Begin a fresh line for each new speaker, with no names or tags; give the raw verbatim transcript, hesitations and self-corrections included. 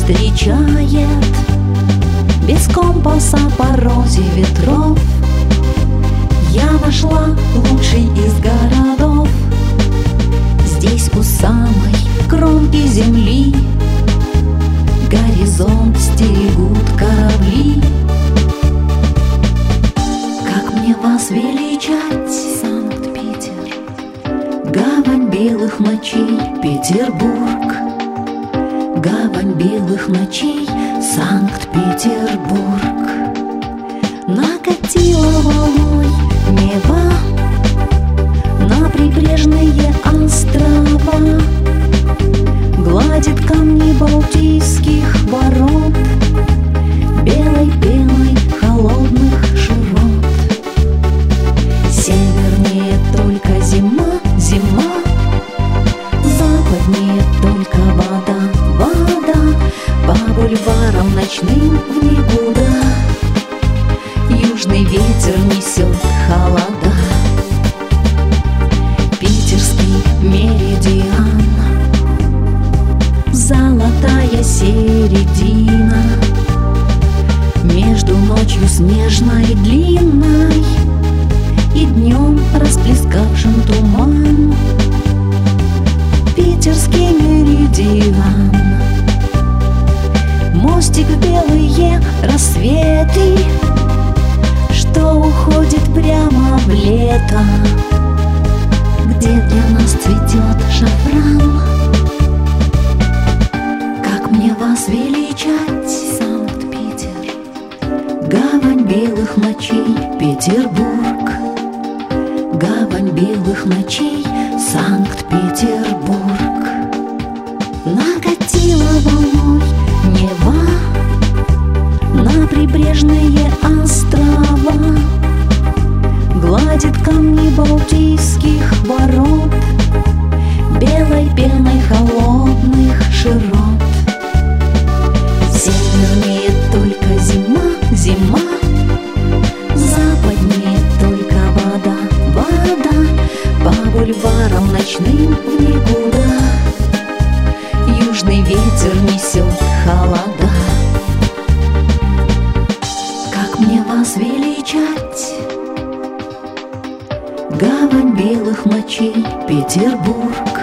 встречает без компаса по розе ветров. Я нашла лучший из городов. Здесь у самой кромки земли горизонт стерегут корабли. Как мне вас величать, Санкт-Питер, гавань белых ночей, Петербург, гавань белых ночей, Санкт-Петербург. Накатила волной Нева на прибрежные острова, гладит камни балтийских ворот белой пеной холодных широт. Севернее только зима, зима, западнее только вода, вода, по бульварам ночным в никуда южный ветер несет холода. Питерский меридиан, золотая середина между ночью снежной длинной и днем расплескавшим туман. Питерский меридиан, мостик в белые рассветы, что уходит прямо в лето, где для нас цветет шафран. Как мне вас величать, Санкт-Питер, гавань белых ночей, Петербург, гавань белых ночей, Санкт-Петербург. Накатила волной Нева на прибрежные острова, гладит камни балтийских ворот белой пеной холодных широт. Севернее только зима, зима, западнее только вода, вода, по бульварам ночным в никуда южный ветер несет холода. Как мне вас величать, гавань белых ночей, Петербург,